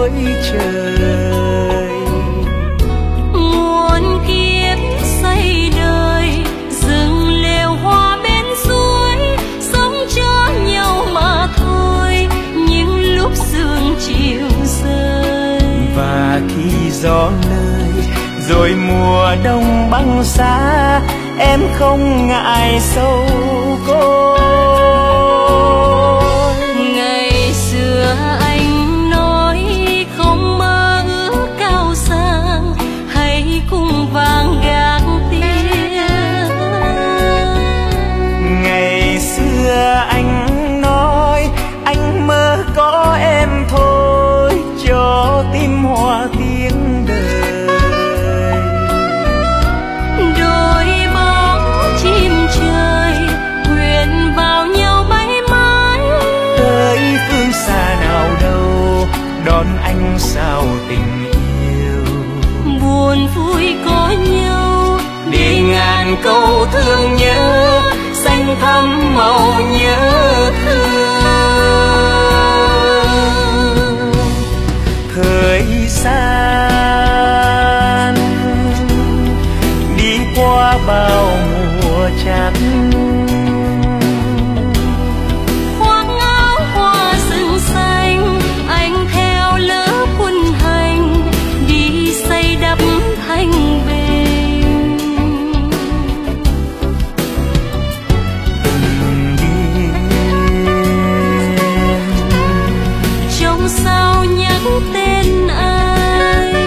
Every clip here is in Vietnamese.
cuối trời. Muôn kiếp xây đời, rừng lều hoa bên suối, sống cho nhau mà thôi, những lúc sương chiều rơi. Và khi gió lơi rồi mùa đông băng giá, em không ngại sâu côi. Ngày xưa anh nói không mơ ước cao sang, hãy cùng vàng gác tiếng. Ngày xưa anh nói anh mơ có em thôi, cho tim hoa tiếng đời. Đôi bóng chim trời quyện vào nhau mãi mãi, Tới phương xa nào đâu đón anh sao tình yêu. buồn vui có nhau Để ngàn câu thương nhớ, xanh thắm màu nhớ thương. Thời gian đi qua bao mùa chát, khoác áo hoa rừng xanh, anh theo lớp quân hành đi xây đắp thanh bình. Trong sao nhắc tên anh,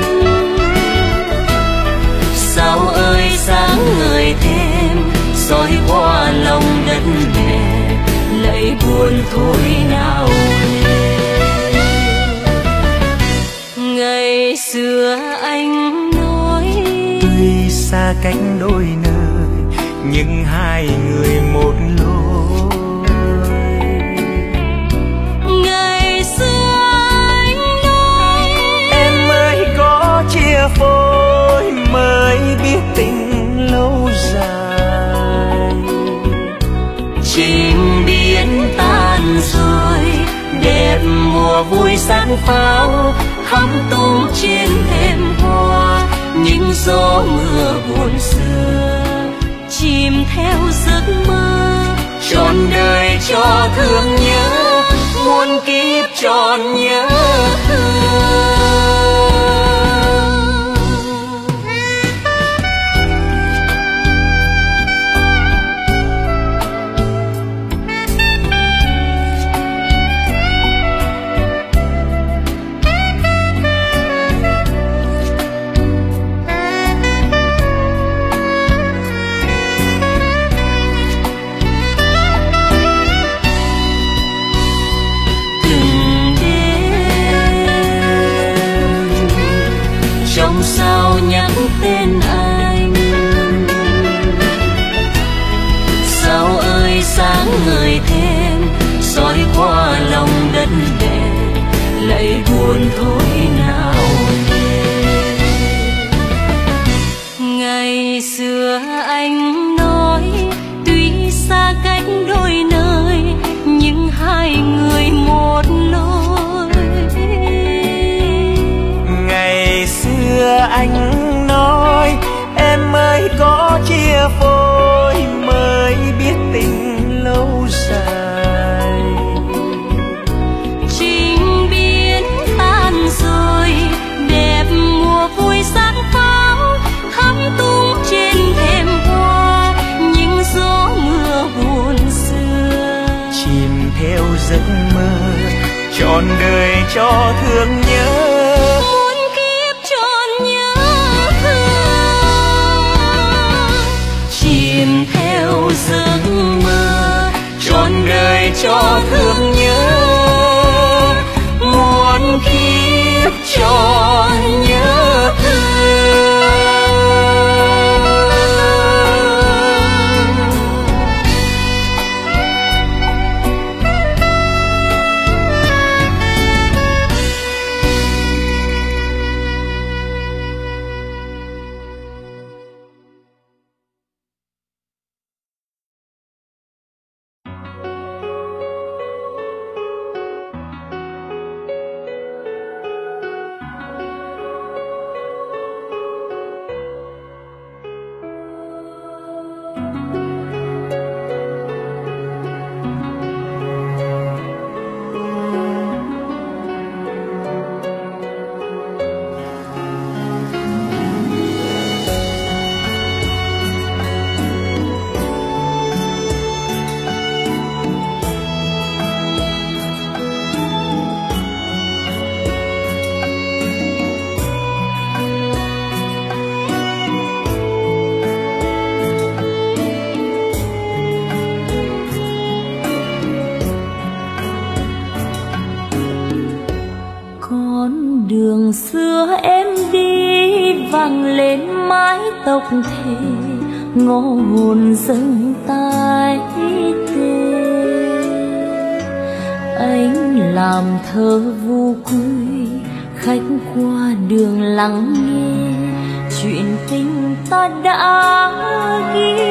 sao ơi sáng ngời thêm, soi qua lòng đất mẹ, lạy buồn thôi nào. Ngày xưa anh nói tuy xa cách đôi nơi nhưng hai người một lối. Ngày xưa anh nói Em mới có chia phôi, mới biết tình lâu dài. chim biển tan rồi, đẹp mùa vui sáng pháo, thắm tung trên thềm hoa, những gió mưa buồn xưa chìm theo giấc mơ. Trọn đời cho thương nhớ, muôn kiếp trọn nhớ thương. Trong sao nhắc tên anh, sao ơi sáng ngời thêm, soi qua lòng đất mẹ, lạy buồn thôi nào nghe. Ngày xưa anh nói tuy xa cách đôi nơi, nhưng hai người một lối. Ngày xưa anh nói em mới có chia phôi, mới biết tình lâu dài. Trình biến tan rồi, đẹp mùa vui sáng pháo, thắm tung trên thềm hoa, những gió mưa buồn xưa Chìm theo giấc mơ, trọn đời cho thương nhớ. muôn kiếp trọn nhớ thương. Chìm theo giấc mơ, Trọn đời cho thương nhớ, muôn kiếp trọn nhớ thương. đường xưa em đi vang lên mái tóc thề, ngõ hồn dâng tai tê. Anh làm thơ vu quy, khách qua đường lắng nghe chuyện tình ta đã ghi.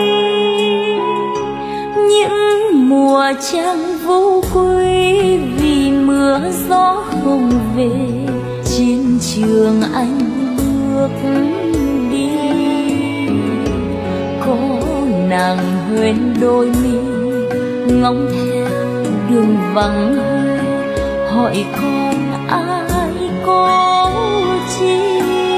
Những mùa trăng vô quy vì mưa gió không về, chiến trường anh bước đi. Có nàng huyền đôi mi ngóng theo đường vắng hơi, hỏi con ai có chi.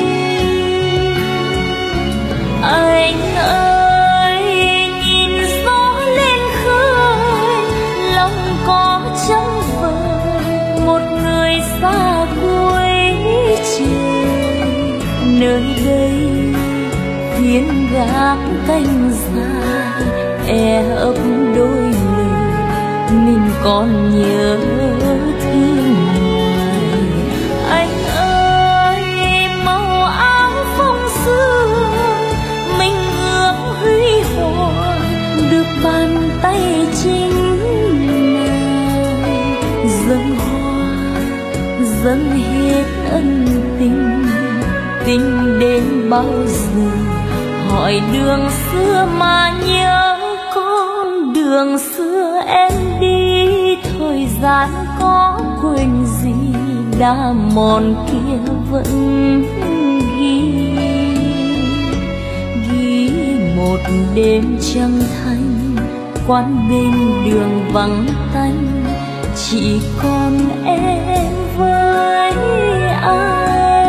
Anh ơi nhìn gió lên khơi, lòng có trắng vời một người xa cuối trời. Nơi đây phiến gác canh dài e ấp đôi lời, mình còn nhớ thương người. Anh ơi màu áo phong sương, mình ước huy hoàng được bàn tay chính nàng. Dâng hoa dâng hết ân tình, tình đến bao giờ hỏi đường xưa mà nhớ con đường xưa em đi. Thời gian có quên gì đã mòn kia vẫn ghi. Ghi một đêm trăng thanh, quán bên đường vắng tanh, chỉ còn em với anh.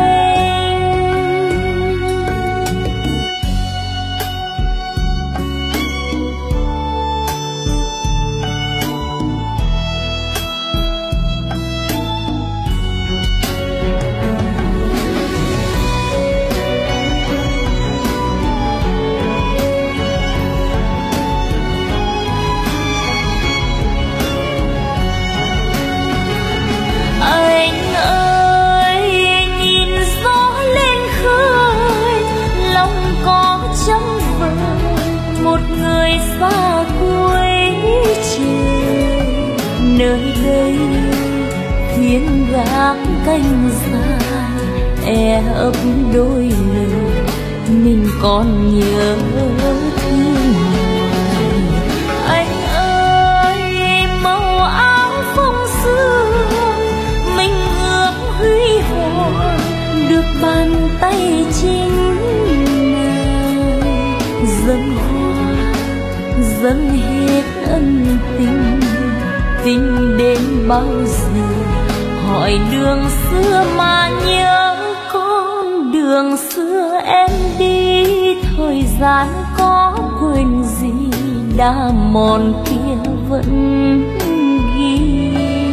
Xa cuối trời, nơi đây phiến gác canh dài e ấp đôi lời, mình còn nhớ thương người. Anh ơi màu áo phong sương, mình ước huy hoàng được bàn tay chính nàng. Dâng dâng hết ân tình, tình đến bao giờ hỏi đường xưa mà nhớ con đường xưa em đi. Thời gian có quên gì đã mòn kia vẫn ghi.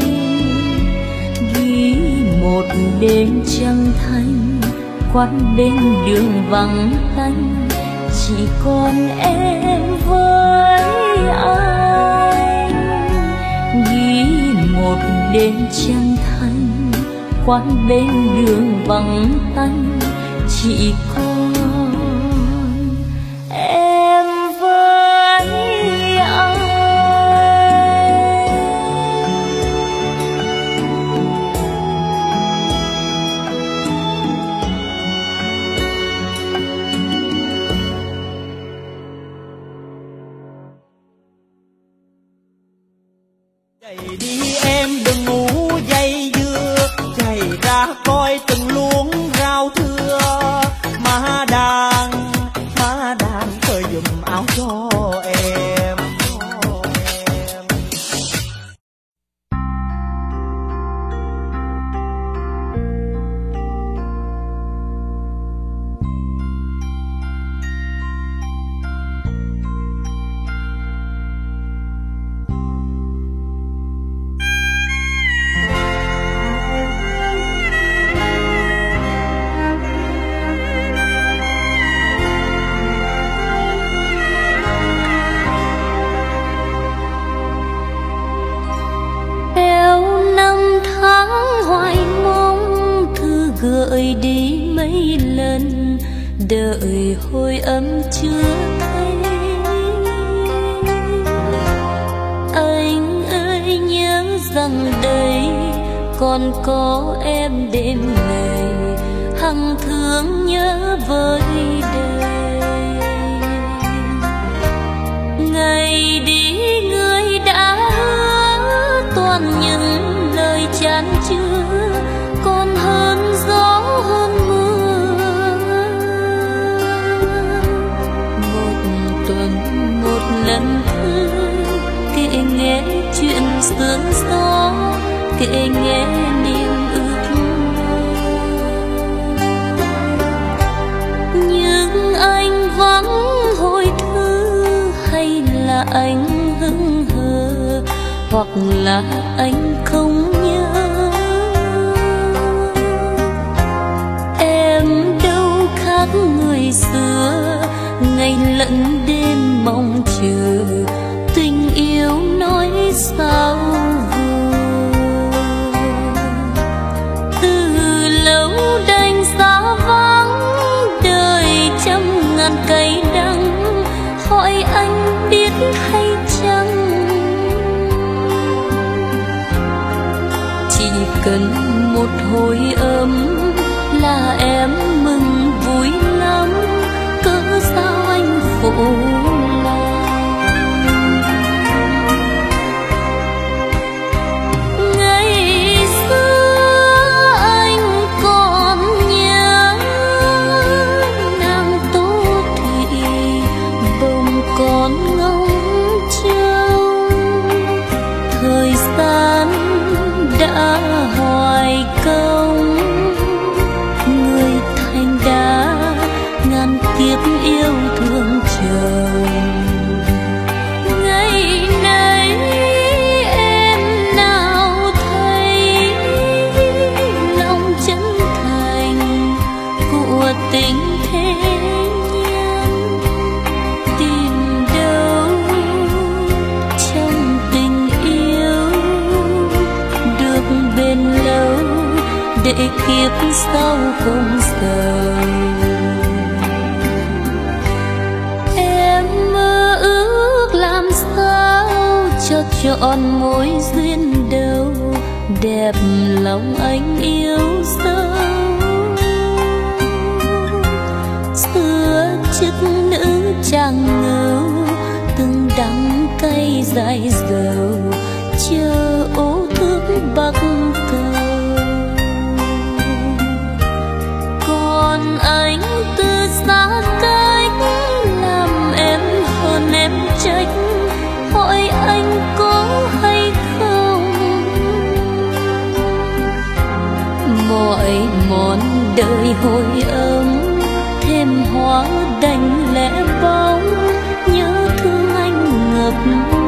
Ghi một đêm trăng thanh, quán bên đường vắng tanh, chỉ còn em với anh. Ghi một đêm trăng thanh, quán bên đường vắng tanh, chỉ còn em với anh. Dậy đi em đừng ngủ dây dưa, chạy ra coi từng luống rau thưa mà đợi hồi âm chưa thấy. Anh ơi nhớ rằng đây còn có em đêm ngày hằng thương nhớ với đời. Ngày đi người đã hứa toàn những lời chan chứa, còn hơn gió hơn mưa. Một tuần một lần thương, kể nghe chuyện sương gió, kể nghe niềm ước mơ. Nhưng anh vắng hồi thư, hay là anh hững hờ, hoặc là anh không nhớ. Em đâu khác người xưa, ngày lẫn đêm mong chờ, tình yêu nói sao vừa. Từ lâu đành xa vắng, đời trăm ngàn cây đắng, hỏi anh biết hay chăng. Chỉ cần một hồi ấm là em mừng vui lắm, cớ sao anh phụ lòng. Ngày xưa anh còn nhớ nàng Tô Thị, bông con ngóng trông. Thời gian đã hoài công, người thành đã ngàn kiếp yêu thương chồng. Ngày nay em nào thấy lòng chân thành của tình thế nhân, tìm đâu trong tình yêu được bền lâu, để kiếp sau không sầu. Em mơ ước làm sao cho trọn mối duyên đầu, đẹp lòng anh yêu dấu. Xưa chức nữ chàng ngưu, từng đắng cay dại dầu, chờ ô thước bắc cầu. Còn anh từ xa cách, làm em hơn em trách, hỏi anh có hay không. Mọi món đời hồi ấm, thêm hoa đành lẽ bóng, nhớ thương anh ngập lòng.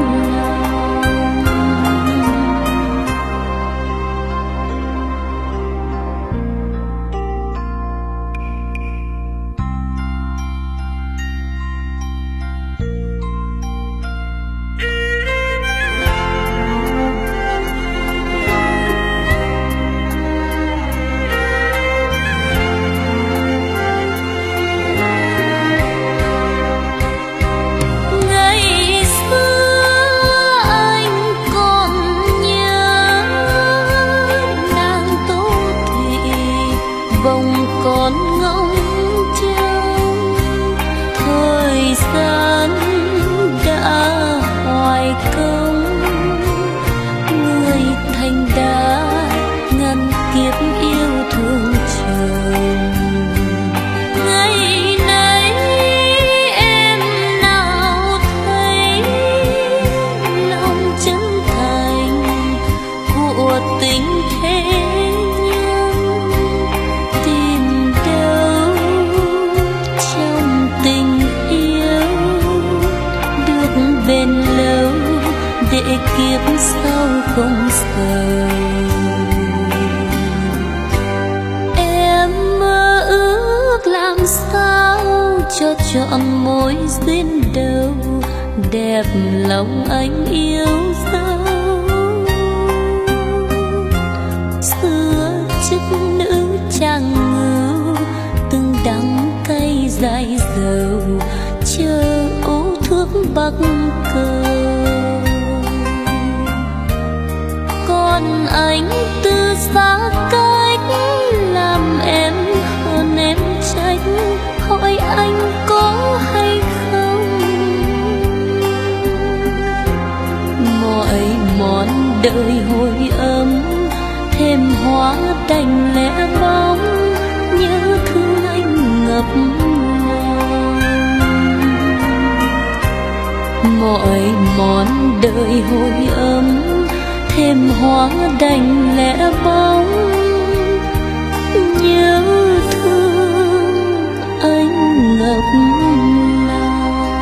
Kiếp sau không sầu. Em mơ ước làm sao cho trọn mối duyên đầu, đẹp lòng anh yêu dấu. Xưa chức nữ chàng ngưu, từng đắng cay Bắc Cầu. Còn anh từ xa cách làm em hơn em tránh, hỏi anh có hay không. Mọi món đời hồi ấm thêm hóa đành lẽ bóng, nhớ thương anh ngập ngàn. Mọi món đời hồi ấm thêm hóa đành lẽ bóng, nhớ thương anh ngập ngàn.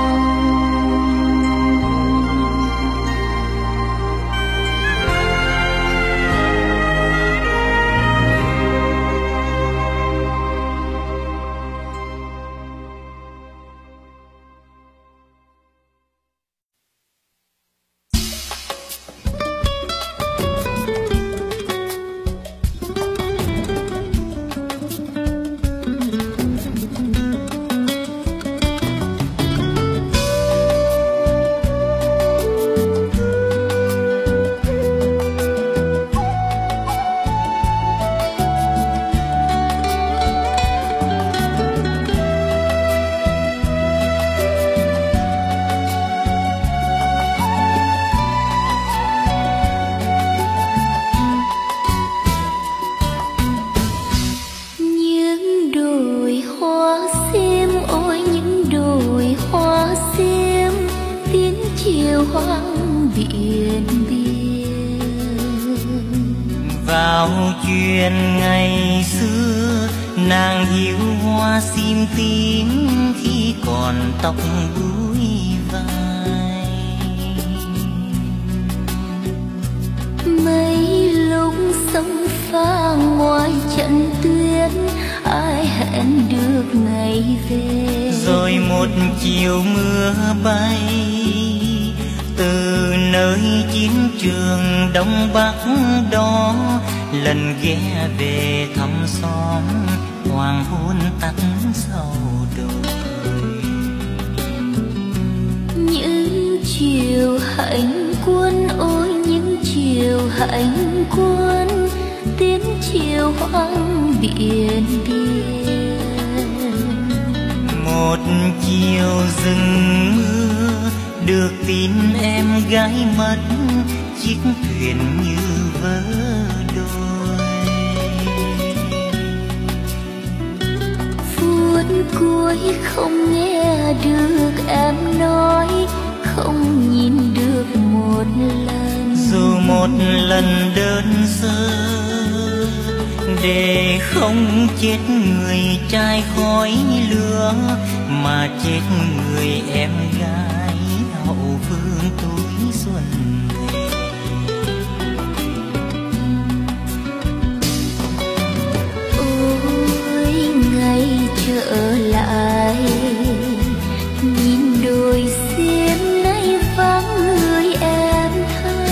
Hoang biển biên. Vào chuyện ngày xưa nàng hiu hoa sim tím khi còn tóc búi vai. Mấy lúc sông pha ngoài trận tuyến ai hẹn được ngày về. Rồi một chiều mưa bay từ nơi chiến trường Đông Bắc đó, lần ghé về thăm xóm hoàng hôn tắt sau đồi. Những chiều hành quân ôi những chiều hành quân, tiếng chiều hoang biển biên. Một chiều rừng mưa được tin em gái mất, chiếc thuyền như vỡ đôi. Phút cuối không nghe được em nói, không nhìn được một lần. Dù một lần đơn sơ để không chết người trai khói lửa, mà chết người em gái hậu phương tuổi xuân về. Ôi ngày trở lại nhìn đồi xiêm nay vắng người em tha.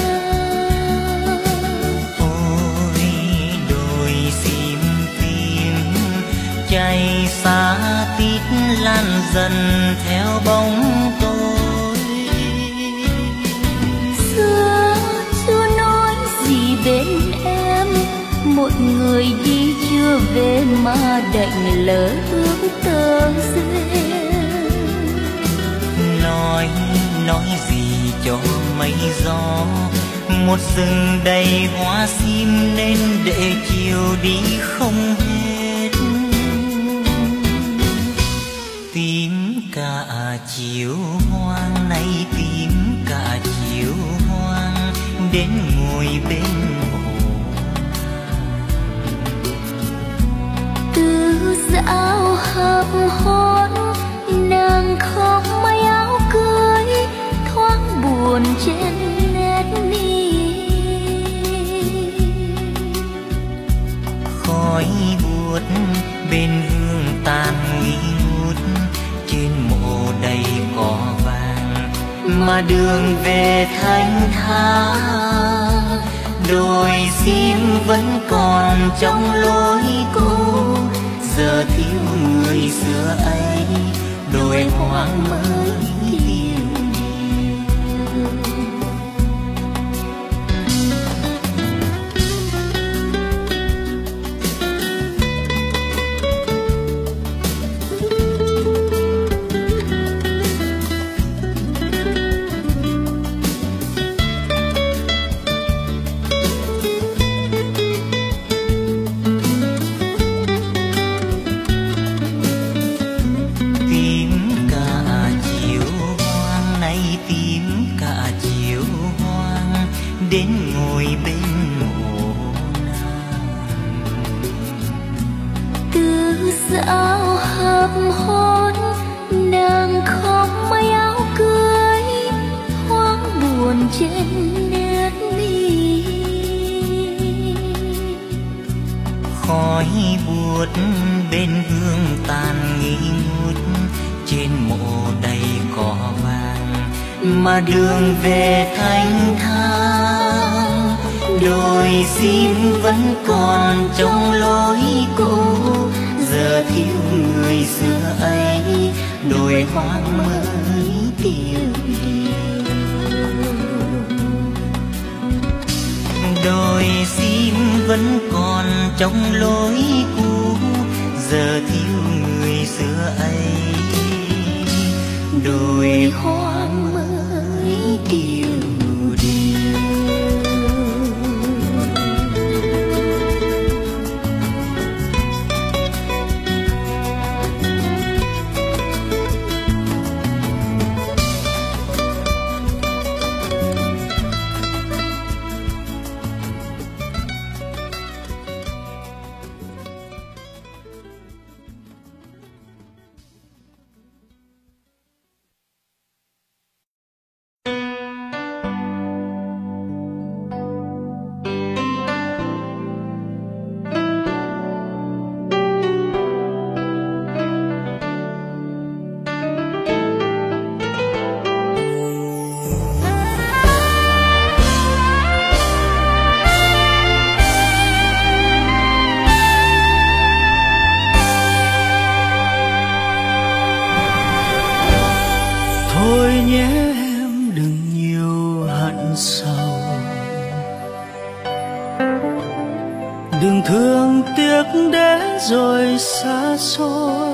Ôi đồi sim tím chạy xa tít lan dần theo bóng tôi. Xưa chưa nói gì bên em, một người đi chưa về mà đành lỡ ước tơ duyên. Nói gì cho mây gió, một rừng đầy hoa sim nên để chiều đi không hết. Tím cả chiều hoang nay tím cả chiều hoang, đến ngồi bên hồ. Từ dạo hợp hôn nàng không may áo cưới, thoáng buồn trên nét mi. Khói buốt bên hương tàn nghi ngút, trên mộ đầy cỏ vàng mà đường về thanh thang. Đồi sim vẫn còn trong lối cũ, giờ thiếu người xưa ấy, đồi hoang mới tiêu đi. sao hợp hôn, nàng không may áo cưới thoáng buồn trên nét mi. Khói buốt bên hương tàn nghi ngút, trên mộ đầy cỏ vàng mà đường về thanh thang. Đồi sim vẫn còn trong lối cũ, giờ thiếu người xưa ấy, đồi hoang mới tiêu điều. Đồi sim vẫn còn trong lối cũ, giờ thiếu người xưa ấy, đồi hoang mới tiêu điều. Đừng thương tiếc để rồi xa xôi,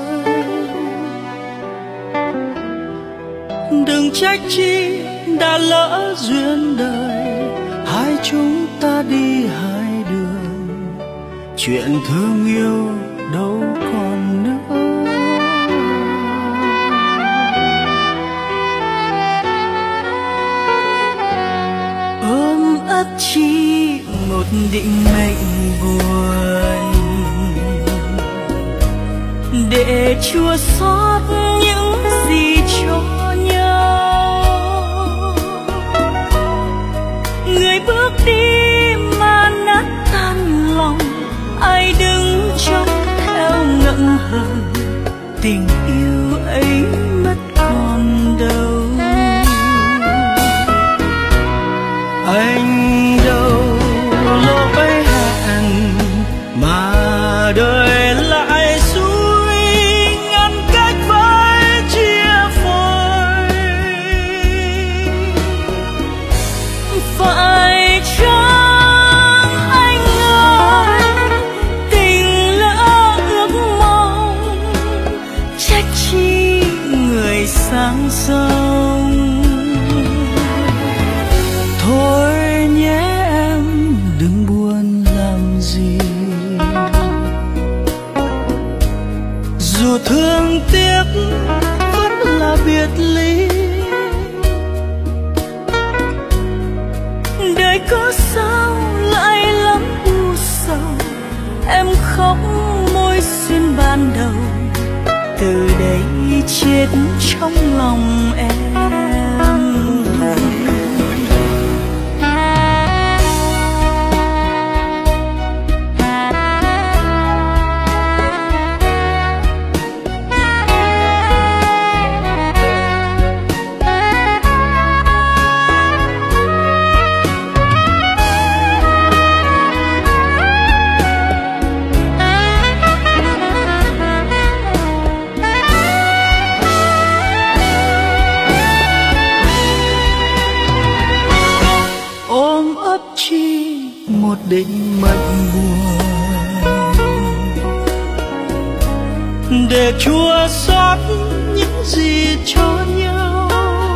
đừng trách chi đã lỡ duyên đời, hai chúng ta đi hai đường, chuyện thương yêu đâu còn nữa. Ôm ấp chi một định mệnh buồn, để chua xót những gì cho nhau. Người bước đi mà nát tan lòng, ai đứng trong theo ngậm hờn, tình yêu ấy mất còn đâu. Anh đâu lỗi hẹn mà đời lại xuôi, ngăn cách với chia phôi. Phải chăng anh ơi, tình lỡ ước mong, trách chi người sang sông. Thôi nhé em đừng buồn làm gì, dù thương tiếc vẫn là biệt ly. Đời có sao lại lắm u sầu, em khóc môi xuyên ban đầu, từ đây chết trong lòng em. Một định mệnh buồn, để chua xót những gì cho nhau.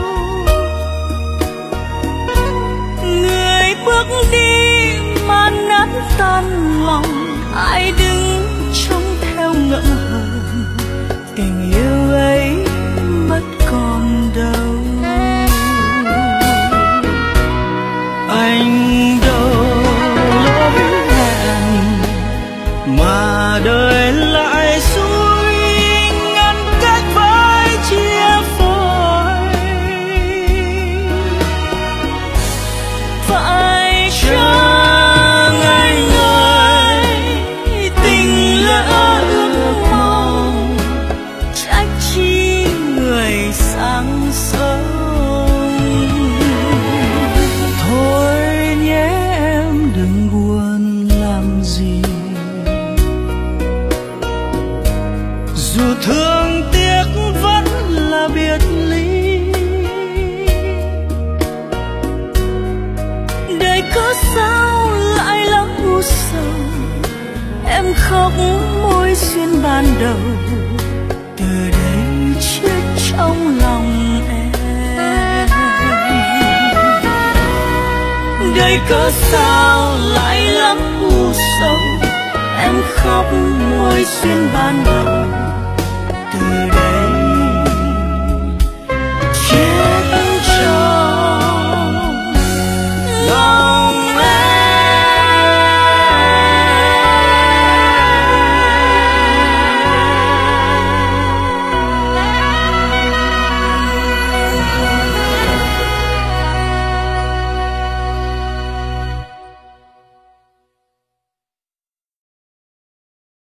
Người bước đi mà nát tan lòng, ai đứng trông theo ngỡ hờn, tình yêu ấy mất còn đâu. Anh đâu lỗi hẹn mà đời lại xuôi, dù thương tiếc vẫn là biệt ly. Đời có sao lại lắm u sầu, em khóc môi duyên ban đầu, từ đây chết trong lòng em. Đời có sao lại lắm u sầu, em khóc môi duyên ban đầu, từ đây